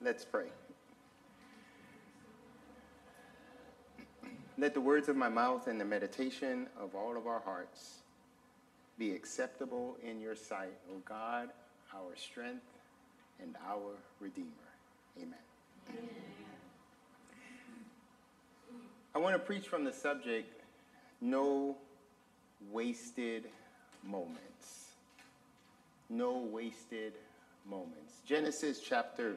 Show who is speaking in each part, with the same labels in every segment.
Speaker 1: Let's pray. Let the words of my mouth and the meditation of all of our hearts be acceptable in your sight, O God, our strength and our Redeemer. Amen. Amen. I want to preach from the subject, no wasted moments. No wasted moments. Genesis chapter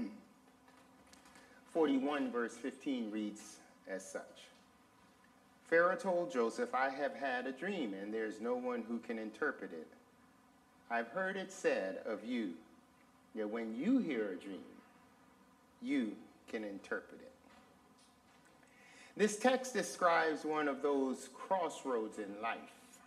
Speaker 1: 41, verse 15 reads as such. Pharaoh told Joseph, I have had a dream, and there's no one who can interpret it. I've heard it said of you that when you hear a dream, you can interpret it. This text describes one of those crossroads in life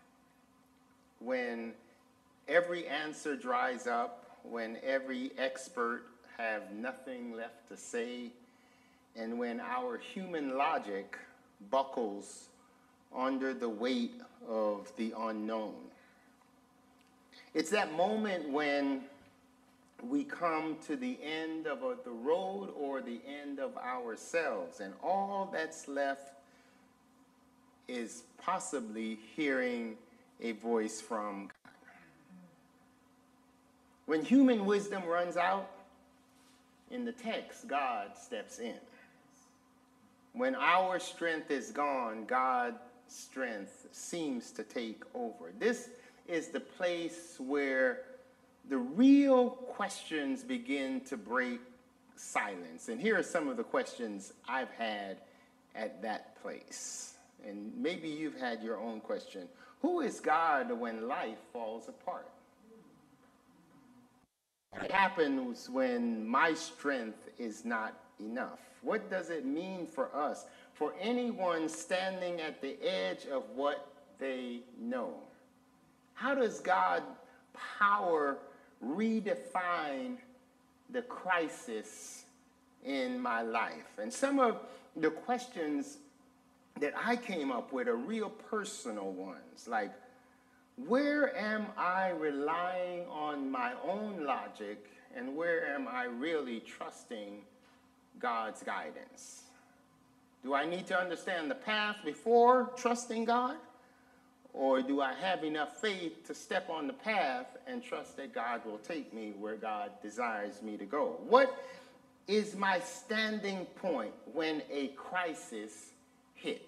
Speaker 1: when every answer dries up, when every expert have nothing left to say, and when our human logic buckles under the weight of the unknown. It's that moment when we come to the end of the road or the end of ourselves, and all that's left is possibly hearing a voice from God. When human wisdom runs out, in the text, God steps in. When our strength is gone, God's strength seems to take over. This is the place where the real questions begin to break silence. And here are some of the questions I've had at that place. And maybe you've had your own question. Who is God when life falls apart? What happens when my strength is not enough? What does it mean for us, for anyone standing at the edge of what they know? How does God's power redefine the crisis in my life? And some of the questions that I came up with are real personal ones, like, where am I relying on my own logic, and where am I really trusting God's guidance? Do I need to understand the path before trusting God? Or do I have enough faith to step on the path and trust that God will take me where God desires me to go? What is my standing point when a crisis hits?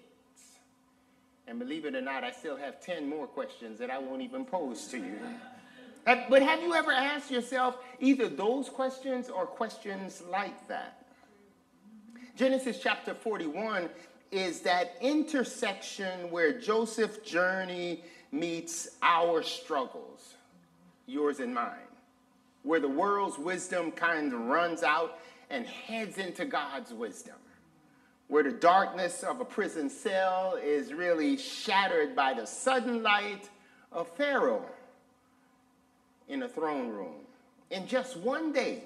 Speaker 1: And believe it or not, I still have 10 more questions that I won't even pose to you. But have you ever asked yourself either those questions or questions like that? Genesis chapter 41 is that intersection where Joseph's journey meets our struggles, yours and mine, where the world's wisdom kind of runs out and heads into God's wisdom, where the darkness of a prison cell is really shattered by the sudden light of Pharaoh in a throne room. In just one day,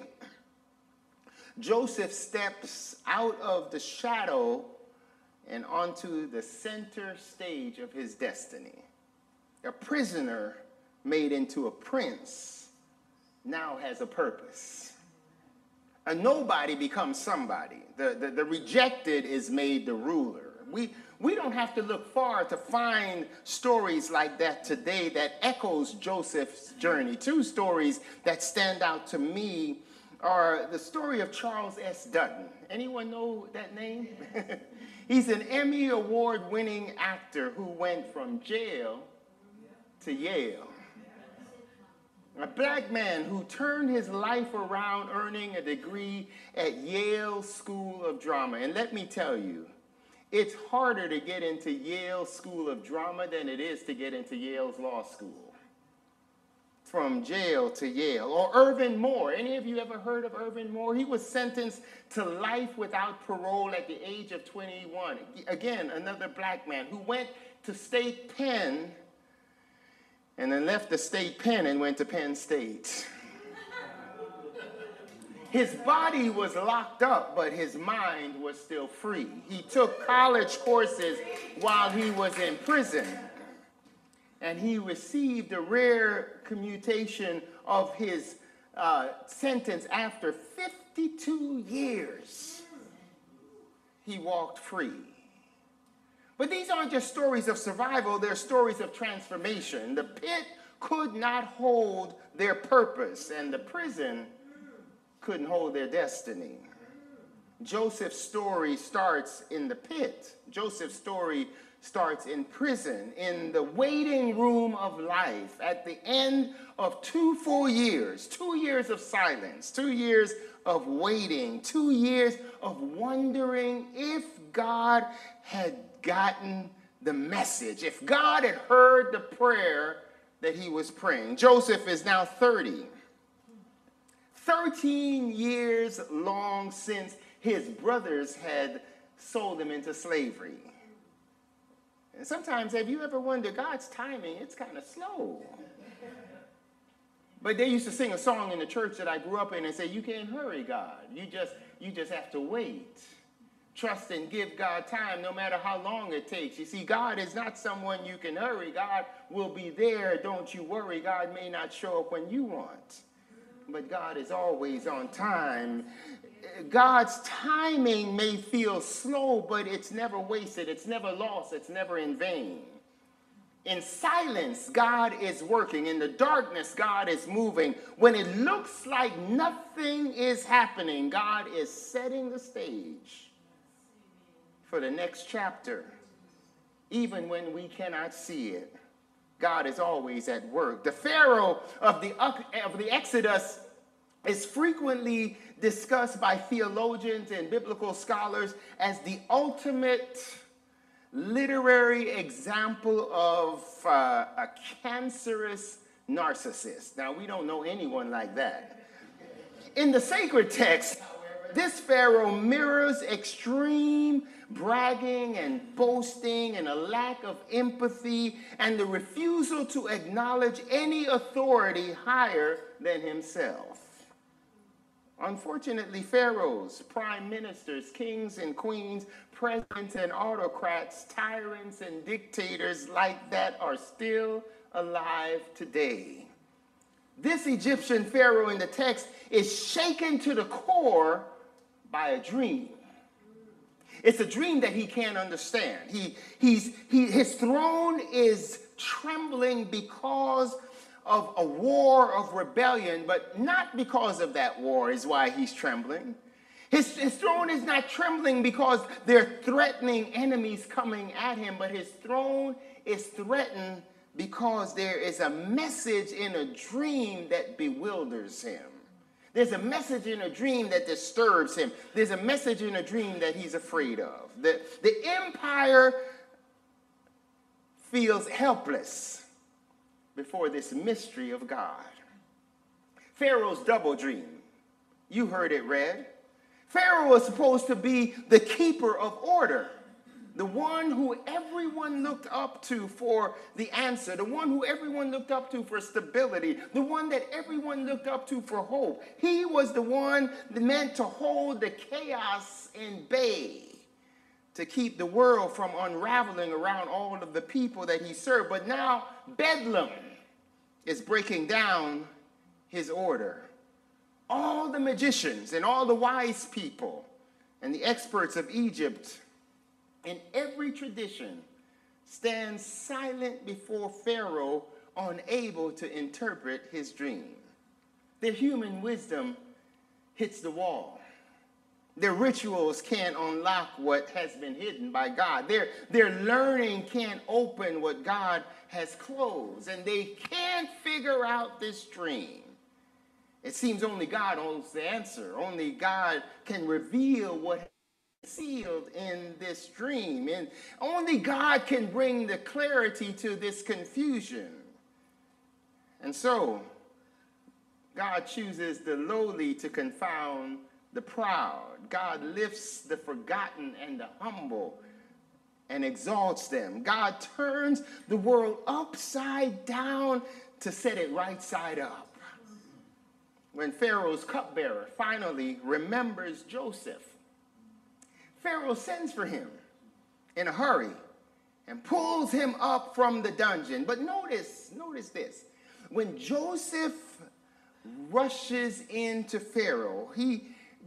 Speaker 1: Joseph steps out of the shadow and onto the center stage of his destiny. A prisoner made into a prince now has a purpose. A nobody becomes somebody. The rejected is made the ruler. We don't have to look far to find stories like that today that echoes Joseph's journey. Two stories that stand out to me are the story of Charles S. Dutton. Anyone know that name? He's an Emmy Award-winning actor who went from jail to Yale. A black man who turned his life around earning a degree at Yale School of Drama. And let me tell you, it's harder to get into Yale School of Drama than it is to get into Yale's law school. From jail to Yale. Or Irvin Moore. Any of you ever heard of Irvin Moore? He was sentenced to life without parole at the age of 21. Again, another black man who went to State Penn and then left the State Penn and went to Penn State. His body was locked up, but his mind was still free. He took college courses while he was in prison. And he received a rare commutation of his sentence after 50 52 years he walked free. But these aren't just stories of survival, they're stories of transformation. The pit could not hold their purpose, and the prison couldn't hold their destiny. Joseph's story starts in the pit. Joseph's story starts in prison, in the waiting room of life, at the end of 2 full years, 2 years of silence, 2 years of waiting, 2 years of wondering if God had gotten the message, if God had heard the prayer that he was praying. Joseph is now 30. 13 years long since his brothers had sold him into slavery. And sometimes, have you ever wondered, God's timing, it's kind of slow. But they used to sing a song in the church that I grew up in and say, you can't hurry God. You just have to wait. Trust and give God time no matter how long it takes. You see, God is not someone you can hurry. God will be there. Don't you worry. God may not show up when you want. But God is always on time. God's timing may feel slow, but it's never wasted. It's never lost. It's never in vain. In silence, God is working. In the darkness, God is moving. When it looks like nothing is happening, God is setting the stage for the next chapter. Even when we cannot see it, God is always at work. The Pharaoh of the Exodus is frequently discussed by theologians and biblical scholars as the ultimate literary example of a cancerous narcissist. Now, we don't know anyone like that. In the sacred text, this Pharaoh mirrors extreme bragging and boasting and a lack of empathy and the refusal to acknowledge any authority higher than himself. Unfortunately, pharaohs, prime ministers, kings and queens, presidents and autocrats, tyrants and dictators like that are still alive today. This Egyptian pharaoh in the text is shaken to the core by a dream. It's a dream that he can't understand. His throne is trembling because of a war of rebellion, but not because of that war is why he's trembling. His throne is not trembling because there are threatening enemies coming at him, but his throne is threatened because there is a message in a dream that bewilders him. There's a message in a dream that disturbs him. There's a message in a dream that he's afraid of. The empire feels helpless before this mystery of God. Pharaoh's double dream. You heard it read. Pharaoh was supposed to be the keeper of order, the one who everyone looked up to for the answer, the one who everyone looked up to for stability, the one that everyone looked up to for hope. He was the one meant to hold the chaos in bay, to keep the world from unraveling around all of the people that he served. But now Bedlam is breaking down his order. All the magicians and all the wise people and the experts of Egypt in every tradition stand silent before Pharaoh, unable to interpret his dream. Their human wisdom hits the wall. Their rituals can't unlock what has been hidden by God. Their learning can't open what God has closed. And they can't figure out this dream. It seems only God holds the answer. Only God can reveal what is sealed in this dream. And only God can bring the clarity to this confusion. And so, God chooses the lowly to confound the proud. God lifts the forgotten and the humble and exalts them. God turns the world upside down to set it right side up. When Pharaoh's cupbearer finally remembers Joseph, Pharaoh sends for him in a hurry and pulls him up from the dungeon. But notice this. When Joseph rushes into Pharaoh,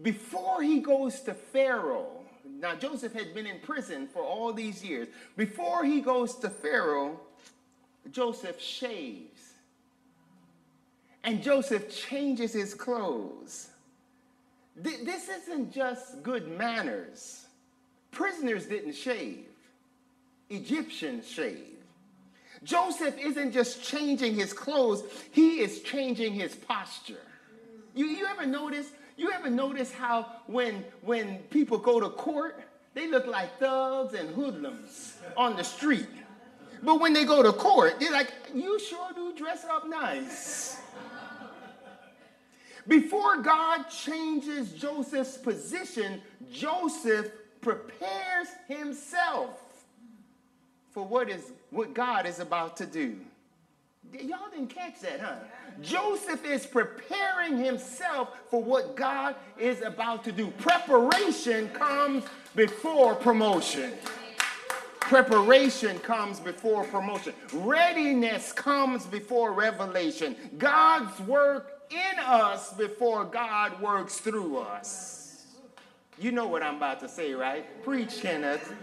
Speaker 1: before he goes to Pharaoh, now Joseph had been in prison for all these years. Before he goes to Pharaoh, Joseph shaves. And Joseph changes his clothes. This isn't just good manners. Prisoners didn't shave. Egyptians shaved. Joseph isn't just changing his clothes, he is changing his posture. You ever notice? You ever notice how when people go to court, they look like thugs and hoodlums on the street. But when they go to court, they're like, you sure do dress up nice. Before God changes Joseph's position, Joseph prepares himself for what God is about to do. Y'all didn't catch that, huh? Joseph is preparing himself for what God is about to do. Preparation comes before promotion. Preparation comes before promotion. Readiness comes before revelation. God's work in us before God works through us. You know what I'm about to say, right? Preach, Kenneth.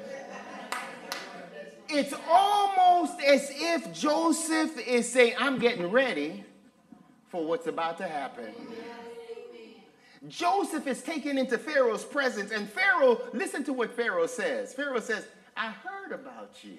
Speaker 1: It's almost as if Joseph is saying, I'm getting ready for what's about to happen. Joseph is taken into Pharaoh's presence, and Pharaoh, listen to what Pharaoh says. Pharaoh says, I heard about you.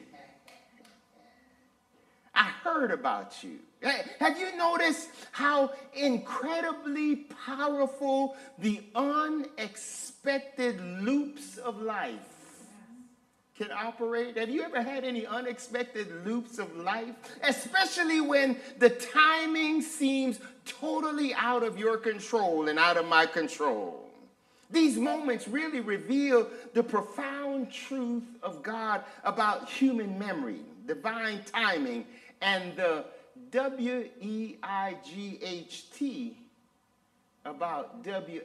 Speaker 1: I heard about you. Have you noticed how incredibly powerful the unexpected loops of life can operate? Have you ever had any unexpected loops of life? Especially when the timing seems totally out of your control and out of my control. These moments really reveal the profound truth of God about human memory, divine timing, and the WEIGHT about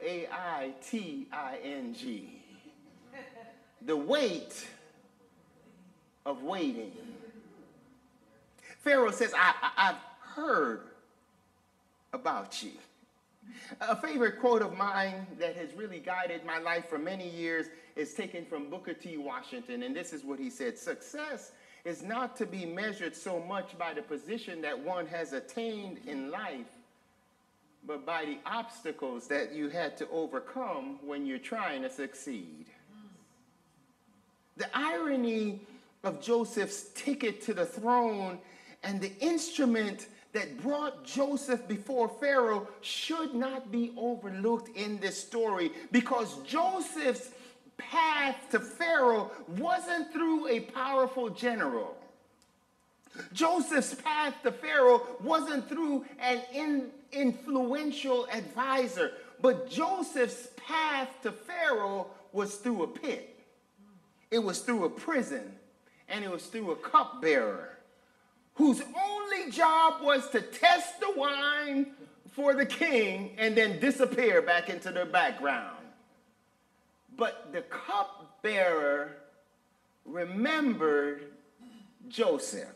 Speaker 1: WAITING. The weight of waiting. Pharaoh says, I've heard about you. A favorite quote of mine that has really guided my life for many years is taken from Booker T. Washington, and this is what he said: success is not to be measured so much by the position that one has attained in life, but by the obstacles that you had to overcome when you're trying to succeed. The irony of Joseph's ticket to the throne and the instrument that brought Joseph before Pharaoh should not be overlooked in this story, because Joseph's path to Pharaoh wasn't through a powerful general. Joseph's path to Pharaoh wasn't through an influential advisor, but Joseph's path to Pharaoh was through a pit. It was through a prison, and it was through a cupbearer whose only job was to test the wine for the king and then disappear back into the background. But the cupbearer remembered Joseph.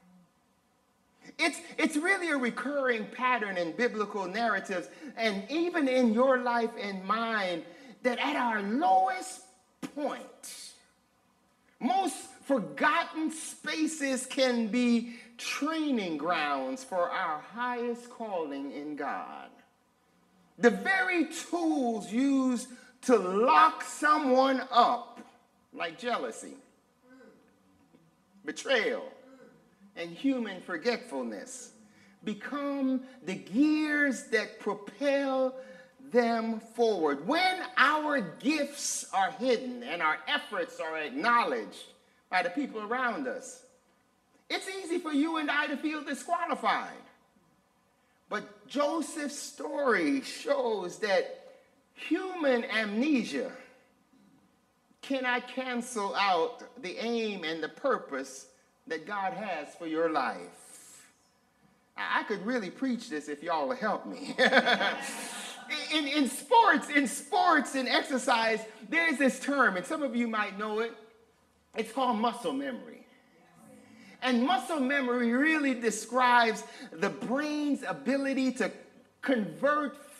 Speaker 1: It's really a recurring pattern in biblical narratives, and even in your life and mine, that at our lowest point, most forgotten spaces can be training grounds for our highest calling in God. The very tools used to lock someone up, like jealousy, betrayal, and human forgetfulness, become the gears that propel them forward. When our gifts are hidden and our efforts are acknowledged by the people around us, it's easy for you and I to feel disqualified. But Joseph's story shows that human amnesia cannot cancel out the aim and the purpose that God has for your life. I could really preach this if y'all will help me. In sports and exercise, there's this term, and some of you might know it. It's called muscle memory. And muscle memory really describes the brain's ability to convert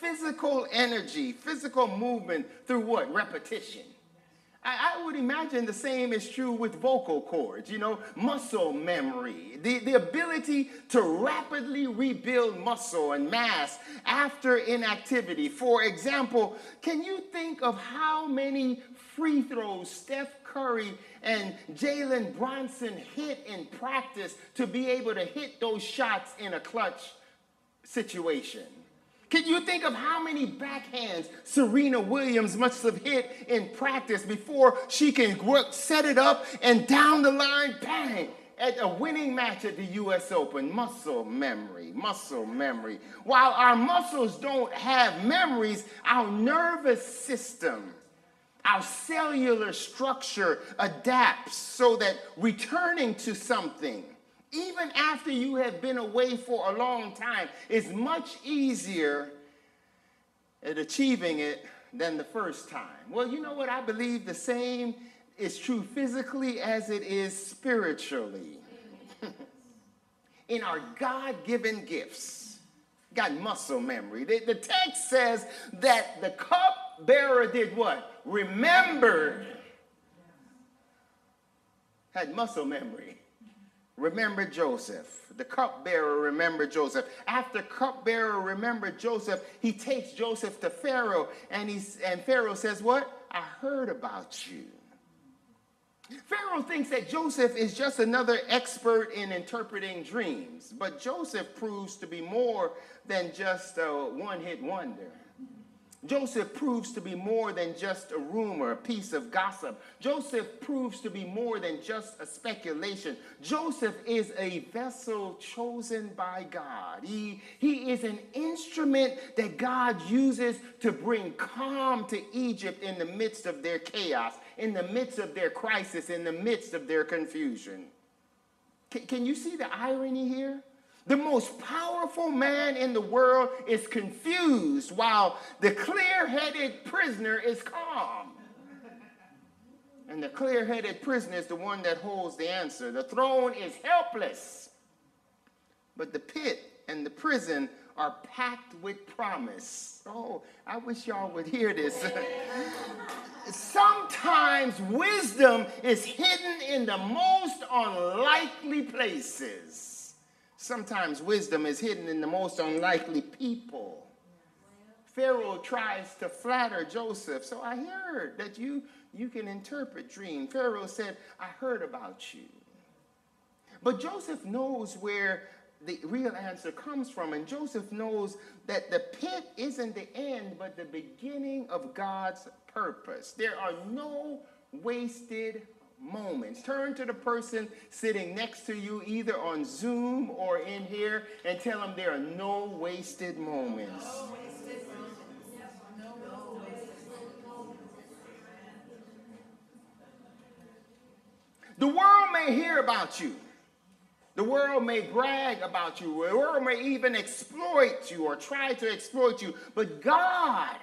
Speaker 1: physical energy, physical movement through what? Repetition. I would imagine the same is true with vocal cords, muscle memory, the ability to rapidly rebuild muscle and mass after inactivity. For example, can you think of how many free throws Steph Curry and Jalen Brunson hit in practice to be able to hit those shots in a clutch situation? Can you think of how many backhands Serena Williams must have hit in practice before she can set it up and down the line, bang, at a winning match at the U.S. Open? Muscle memory, muscle memory. While our muscles don't have memories, our nervous system, our cellular structure adapts so that returning to something, even after you have been away for a long time, is much easier at achieving it than the first time. Well, you know what? I believe the same is true physically as it is spiritually. In our God-given gifts, got muscle memory. The text says that the cupbearer did what? Remembered. Had muscle memory. Remember Joseph. The cupbearer remembered Joseph. After cupbearer remembered Joseph, he takes Joseph to Pharaoh, and Pharaoh says, what? I heard about you. Pharaoh thinks that Joseph is just another expert in interpreting dreams, but Joseph proves to be more than just a one-hit wonder. Joseph proves to be more than just a rumor, a piece of gossip. Joseph proves to be more than just a speculation. Joseph is a vessel chosen by God. He is an instrument that God uses to bring calm to Egypt in the midst of their chaos, in the midst of their crisis, in the midst of their confusion. Can you see the irony here? The most powerful man in the world is confused while the clear-headed prisoner is calm. And the clear-headed prisoner is the one that holds the answer. The throne is helpless, but the pit and the prison are packed with promise. Oh, I wish y'all would hear this. Sometimes wisdom is hidden in the most unlikely places. Sometimes wisdom is hidden in the most unlikely people. Pharaoh tries to flatter Joseph. So I heard that you can interpret dreams. Pharaoh said, I heard about you. But Joseph knows where the real answer comes from. And Joseph knows that the pit isn't the end, but the beginning of God's purpose. There are no wasted moments. Turn to the person sitting next to you, either on Zoom or in here, and tell them there are no wasted moments. No wasted moments. No wasted moments. The world may hear about you. The world may brag about you. The world may even exploit you or try to exploit you. But God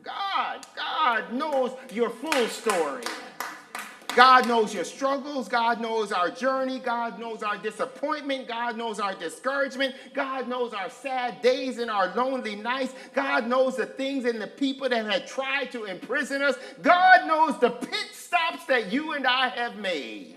Speaker 1: knows your full story. God knows your struggles. God knows our journey. God knows our disappointment. God knows our discouragement. God knows our sad days and our lonely nights. God knows the things and the people that had tried to imprison us. God knows the pit stops that you and I have made.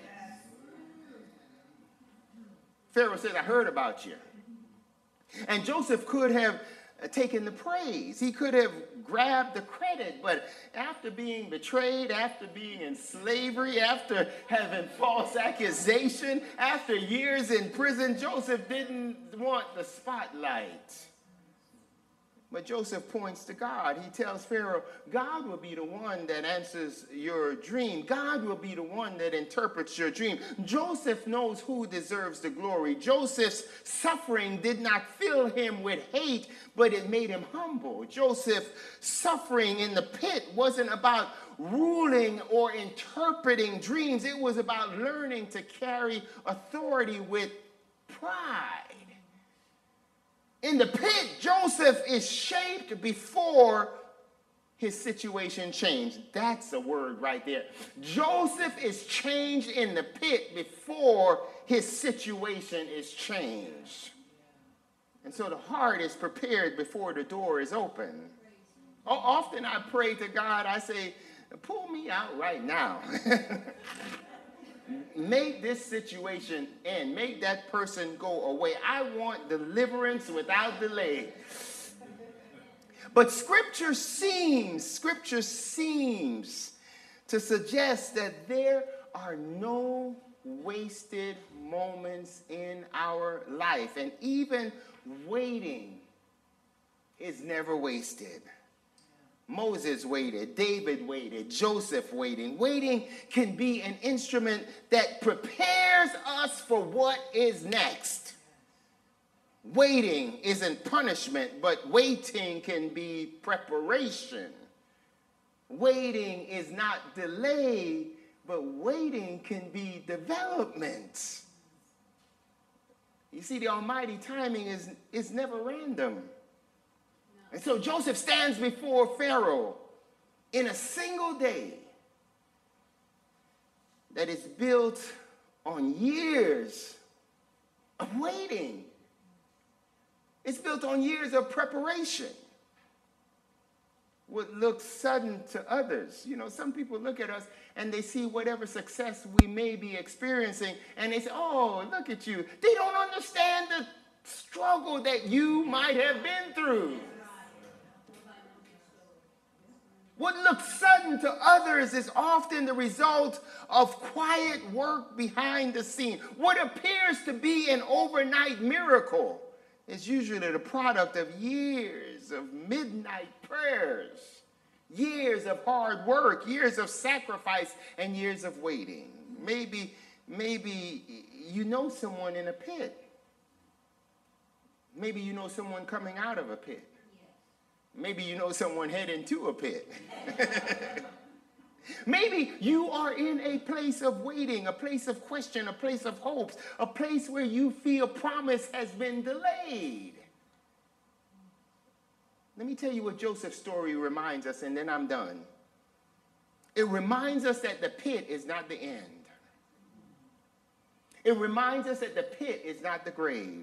Speaker 1: Pharaoh said, I heard about you. And Joseph could have taken the praise. He could have grabbed the credit, but after being betrayed, after being in slavery, after having false accusation, after years in prison, Joseph didn't want the spotlight. But Joseph points to God. He tells Pharaoh, God will be the one that answers your dream. God will be the one that interprets your dream. Joseph knows who deserves the glory. Joseph's suffering did not fill him with hate, but it made him humble. Joseph's suffering in the pit wasn't about ruling or interpreting dreams. It was about learning to carry authority with pride. In the pit, Joseph is shaped before his situation changed. That's a word right there. Joseph is changed in the pit before his situation is changed. And so the heart is prepared before the door is open. Often I pray to God, I say, pull me out right now. Make this situation end. Make that person go away. I want deliverance without delay. But Scripture seems to suggest that there are no wasted moments in our life. And even waiting is never wasted. Moses waited, David waited, Joseph waiting. Waiting can be an instrument that prepares us for what is next. Waiting isn't punishment, but waiting can be preparation. Waiting is not delay, but waiting can be development. You see, the Almighty timing is never random. And so Joseph stands before Pharaoh in a single day that is built on years of waiting. It's built on years of preparation. What looks sudden to others. You know, some people look at us and they see whatever success we may be experiencing and they say, oh, look at you. They don't understand the struggle that you might have been through. What looks sudden to others is often the result of quiet work behind the scene. What appears to be an overnight miracle is usually the product of years of midnight prayers, years of hard work, years of sacrifice, and years of waiting. Maybe you know someone in a pit. Maybe you know someone coming out of a pit. Maybe you know someone heading to a pit. Maybe you are in a place of waiting, a place of question, a place of hopes, a place where you feel promise has been delayed. Let me tell you what Joseph's story reminds us, and then I'm done. It reminds us that the pit is not the end. It reminds us that the pit is not the grave.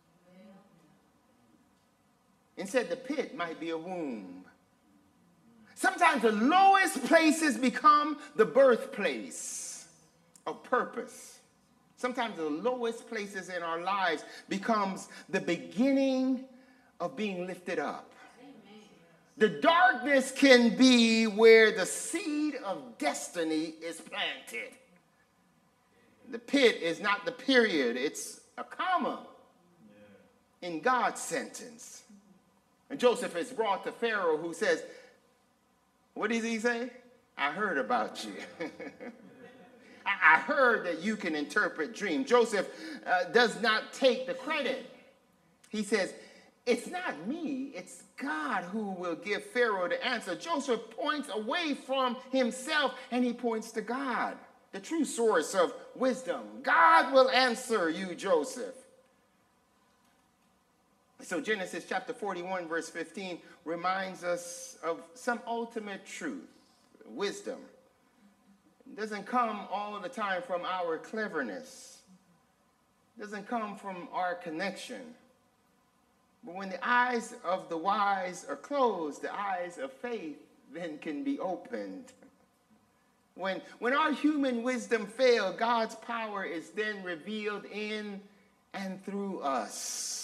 Speaker 1: Instead, the pit might be a womb. Sometimes the lowest places become the birthplace of purpose. Sometimes the lowest places in our lives becomes the beginning of being lifted up. Amen. The darkness can be where the seed of destiny is planted. The pit is not the period, it's a comma in God's sentence. And Joseph is brought to Pharaoh, who says, what does he say? I heard about you. I heard that you can interpret dreams. Joseph does not take the credit. He says, it's not me, it's God who will give Pharaoh the answer. Joseph points away from himself and he points to God, the true source of wisdom. God will answer you, Joseph. So Genesis chapter 41, verse 15 reminds us of some ultimate truth, wisdom. It doesn't come all the time from our cleverness. It doesn't come from our connection. But when the eyes of the wise are closed, the eyes of faith then can be opened. When our human wisdom fails, God's power is then revealed in and through us.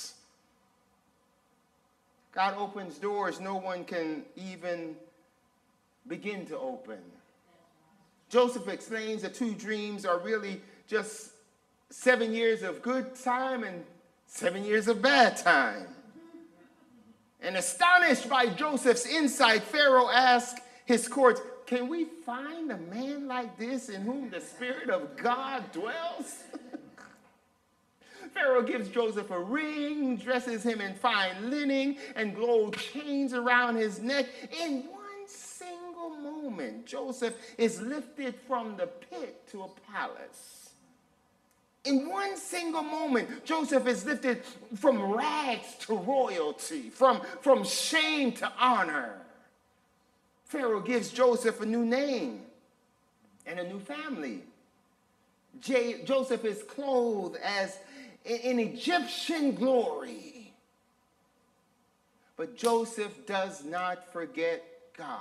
Speaker 1: God opens doors no one can even begin to open. Joseph explains the two dreams are really just 7 years of good time and 7 years of bad time. And astonished by Joseph's insight, Pharaoh asked his court, can we find a man like this in whom the Spirit of God dwells? Pharaoh gives Joseph a ring, dresses him in fine linen, and gold chains around his neck. In one single moment, Joseph is lifted from the pit to a palace. In one single moment, Joseph is lifted from rags to royalty, from shame to honor. Pharaoh gives Joseph a new name and a new family. Joseph is clothed as in Egyptian glory. But Joseph does not forget God.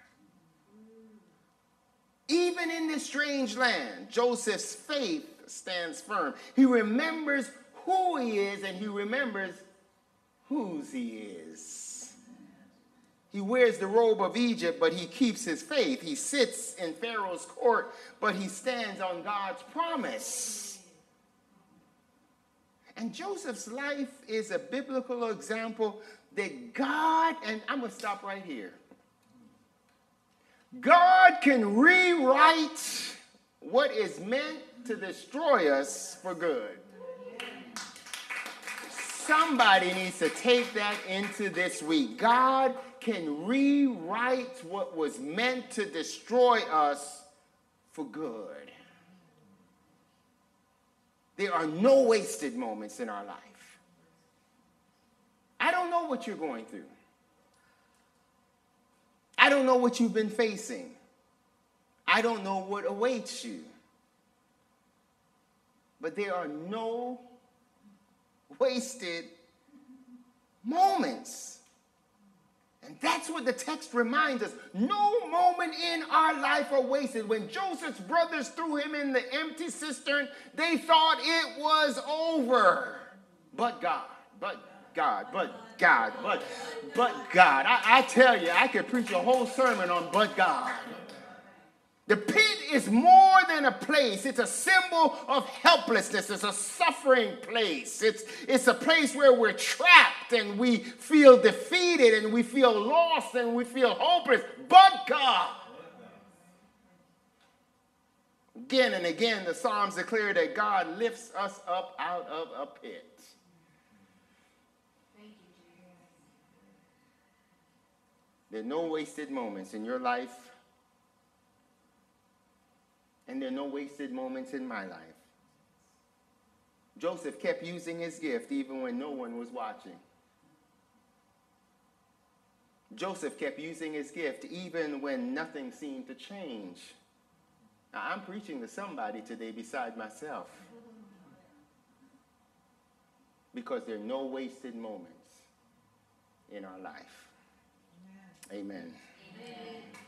Speaker 1: Even in this strange land, Joseph's faith stands firm. He remembers who he is, and he remembers whose he is. He wears the robe of Egypt, but he keeps his faith. He sits in Pharaoh's court, but he stands on God's promise. And Joseph's life is a biblical example that God, and I'm going to stop right here. God can rewrite what is meant to destroy us for good. Somebody needs to take that into this week. God can rewrite what was meant to destroy us for good. There are no wasted moments in our life. I don't know what you're going through. I don't know what you've been facing. I don't know what awaits you. But there are no wasted moments. And that's what the text reminds us. No moment in our life are wasted. When Joseph's brothers threw him in the empty cistern, they thought it was over. But God, but God. I tell you, I could preach a whole sermon on but God. The pit is more than a place. It's a symbol of helplessness. It's a suffering place. It's a place where we're trapped and we feel defeated and we feel lost and we feel hopeless. But God. Again and again, the Psalms declare that God lifts us up out of a pit. There are no wasted moments in your life, and there are no wasted moments in my life. Joseph kept using his gift even when no one was watching. Joseph kept using his gift even when nothing seemed to change. Now, I'm preaching to somebody today beside myself, because there are no wasted moments in our life. Amen. Amen.